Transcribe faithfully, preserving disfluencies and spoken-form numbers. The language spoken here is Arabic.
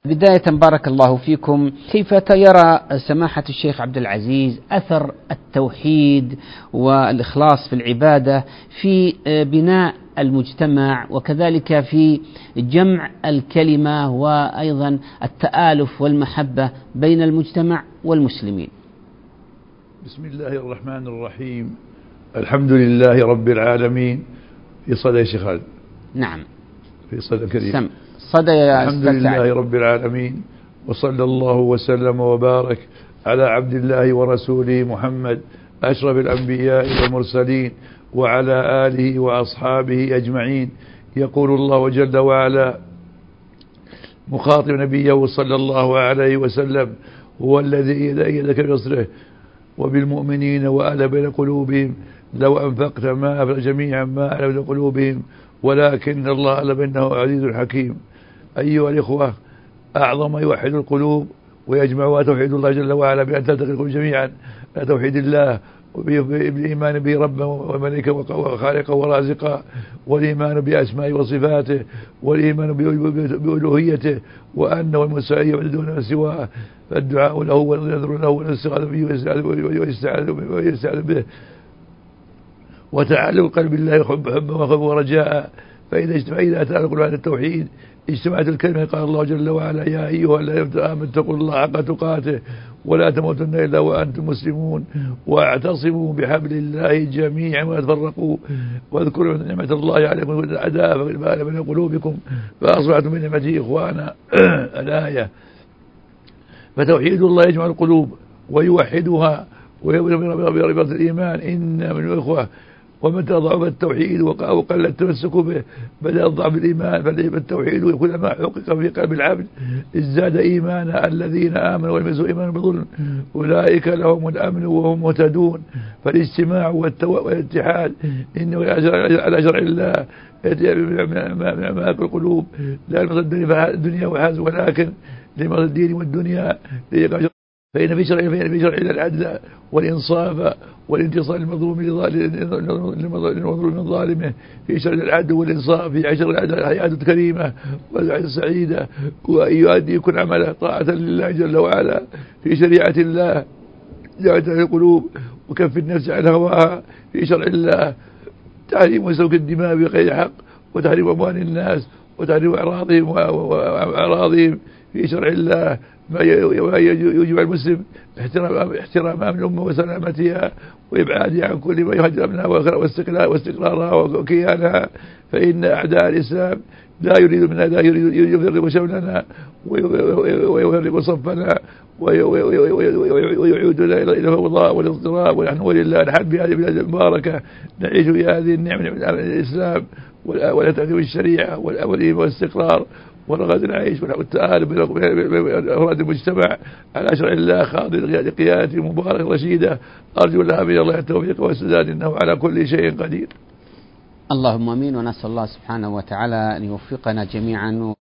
بداية بارك الله فيكم، كيف يرى سماحة الشيخ عبد العزيز أثر التوحيد والإخلاص في العبادة في بناء المجتمع وكذلك في جمع الكلمة وأيضا التآلف والمحبة بين المجتمع والمسلمين؟ بسم الله الرحمن الرحيم. الحمد لله رب العالمين. في صدى يا شيخ خالد. نعم في صدى كريم. سم. صدى يا الحمد لله رب العالمين، وصلى الله وسلم وبارك على عبد الله ورسوله محمد أشرف الأنبياء والمرسلين وعلى آله وأصحابه أجمعين. يقول الله جل وعلا مخاطب نبيه صلى الله عليه وسلم: هو الذي أيدك بنصره وبالمؤمنين وألف بين قلوبهم لو أنفقت ما جميعا ما ألف بين قلوبهم ولكن الله ألف بينهم عزيز حكيم. أيها الإخوة، أعظم ما يوحد القلوب ويجمعها توحيد الله جل وعلا، بأن تلتقي القلوب جميعا على توحيد الله وبالإيمان به ربا وملكا وخالقا ورازقا، والإيمان بأسمائه وصفاته، والإيمان بألوهيته، وأنه المستعان يعبدون سواه، فالدعاء له والنذر له والاستغاثة به ويستعاذ به، وتعلق قلب الله حب حب وخوف ورجاء. فإذا اجتمع إذا أتى القلوب على التوحيد اجتمعت الكلمة. قال الله جل وعلا: يا أيها الذين آمنوا اتقوا الله حق تقاته ولا تموتن إلا وأنتم مسلمون واعتصموا بحبل الله جميعا ولا تفرقوا واذكروا نعمة الله عليكم إذ أعداء فألف بين قلوبكم فأصبحتم بنعمته إخوانا. الآية. فتوحيد الله يجمع القلوب ويوحدها ويربط الإيمان. إن من الإخوة ومتى ضعف التوحيد وقل التمسك به بدأ ضعف الإيمان، فالتوحيد كلما حقق في قلب العبد ازداد إيمانا. الذين آمنوا ولم يلبسوا إيمانا بظلم أولئك لهم الأمن وهم مهتدون. فالاجتماع والاتحاد إنه على شرع الله ما في القلوب، لا لمصد الدنيا وحسب ولكن لمصد الدين والدنيا. فإن في شرع فإن في شرع العدل والإنصاف والانتصار للمظلوم للمظلوم من ظالمه. في شرع العدل والإنصاف في عشر العدل الحياة الكريمة والحياة السعيدة، وأن يؤدي يكون عمله طاعة لله جل وعلا في شريعة الله جعلت القلوب وكف النفس عن هواها. في شرع الله تحريم وسفك الدماء بغير حق وتحريم أموال الناس وتحريم أعراضهم وأعراضهم. في شرع الله ما يجب المسلم احترام احترام أمن الأمة وسلامتها وإبعادها عن كل ما يهدد أمنها واستقرارها وكيانها. فإن أعداء الإسلام لا يريد منها لا يريد يفرق شملنا ويفرق صفنا ويعود إلى الفوضى والاضطراب. ونحن ولله الحمد في هذه البلاد المباركة نعيش في هذه النعمة من الإسلام والتعليم الشريعة والأمن والاستقرار ورغد العيش والتآلف بين أفراد المجتمع على شرع الله خاضع لقيادة مباركة رشيدة. أرجو لها من الله التوفيق والسداد، إنه على كل شيء قدير. اللهم آمين. ونسأل الله سبحانه وتعالى أن يوفقنا جميعا.